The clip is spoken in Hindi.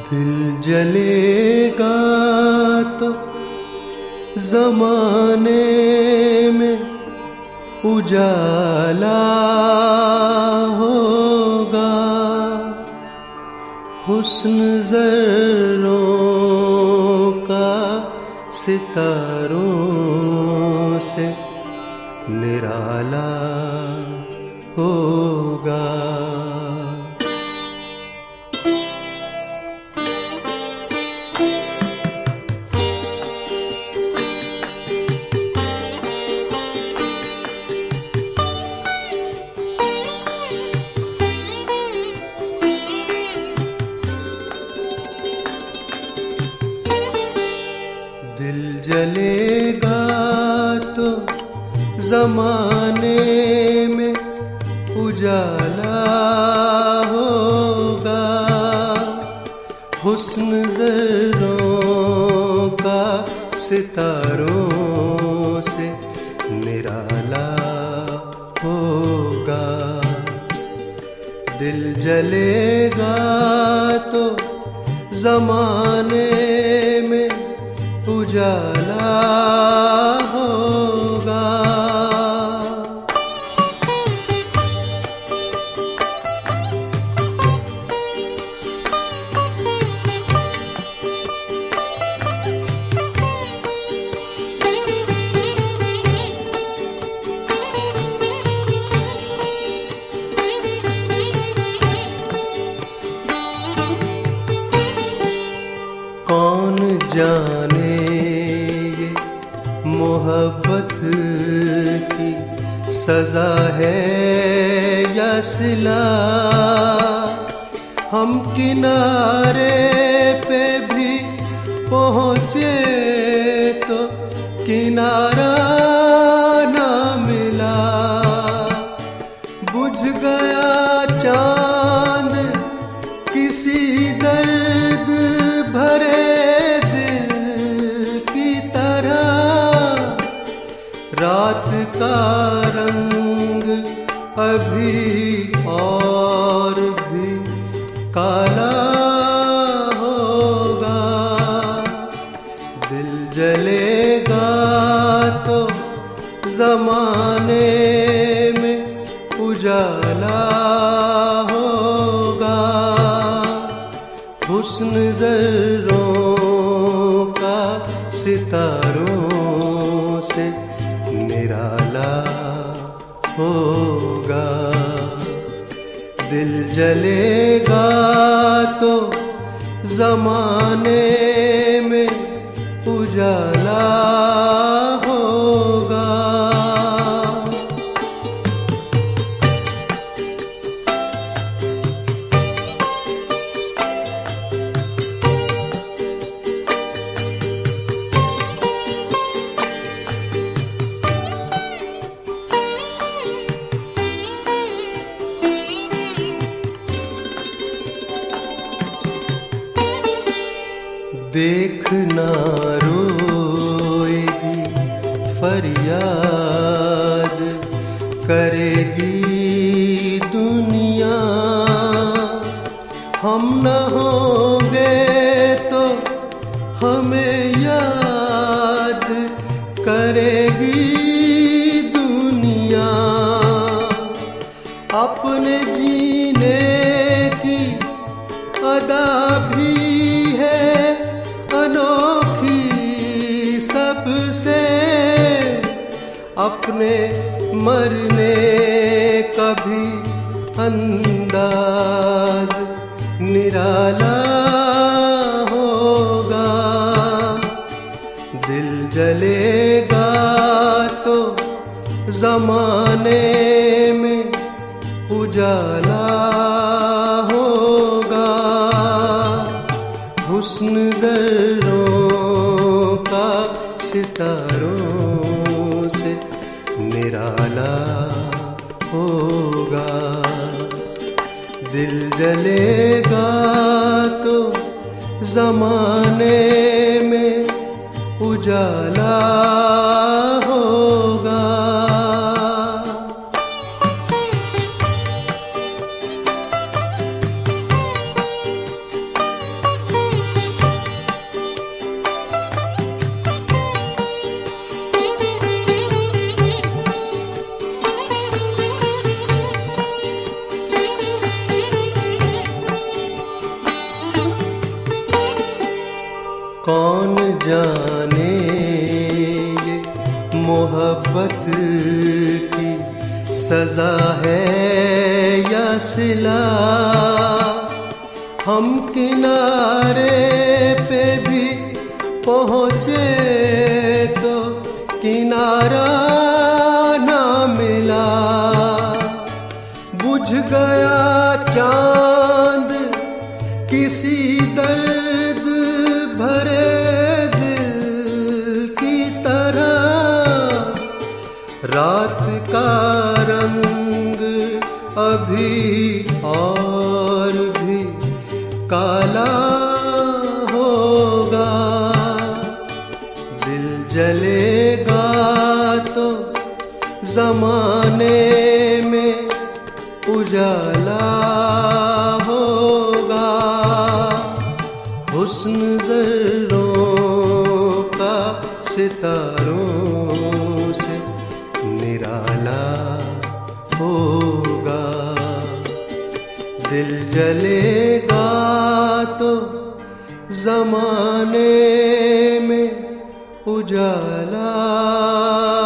दिल जलेगा तो जमाने में उजाला होगा, हुस्न ज़र्रों का सितारों से निराला होगा। दिल जलेगा तो ज़माने में उजाला होगा, हुस्न ज़र्रों का सितारों से निराला होगा। दिल जलेगा तो ज़माने में उजाला होगा। कौन जाने ये मोहब्बत की सज़ा है या सिला, हम किनारे पे भी पहुँचे तो किनारा ना मिला। बुझ गया चाँद किसी दर्द भरे दिल की तरह, रात का रंग अभी और भी काला होगा। दिल जलेगा तो ज़माने में उजाला होगा, हुस्न ज़र्रों का सितारों से निराला होगा। दिल जलेगा तो ज़माने में उजाला होगा। देखना रोएगी फरियाद करेगी दुनिया, हम न होंगे तो हमें याद करेगी दुनिया। अपने जीने की अदा भी है अनोखी सबसे, अपने मरने का भी अंदाज निराला होगा। दिल जलेगा तो ज़माने में उजाला होगा, हुस्न ज़र्रों का सितारों से निराला होगा। दिल जलेगा तो ज़माने में उजाला होगा। सजा है या सिला। हम किनारे पे भी पहुँचे तो किनारा ना मिला। बुझ गया चांद किसी दर्द भरे दिल की तरह। रात का रंग अभी और भी काला होगा। दिल जलेगा तो जमाने में उजाला होगा। हुस्न ज़र्रों का सितारों से निराला होगा। दिल जलेगा तो जमाने में उजाला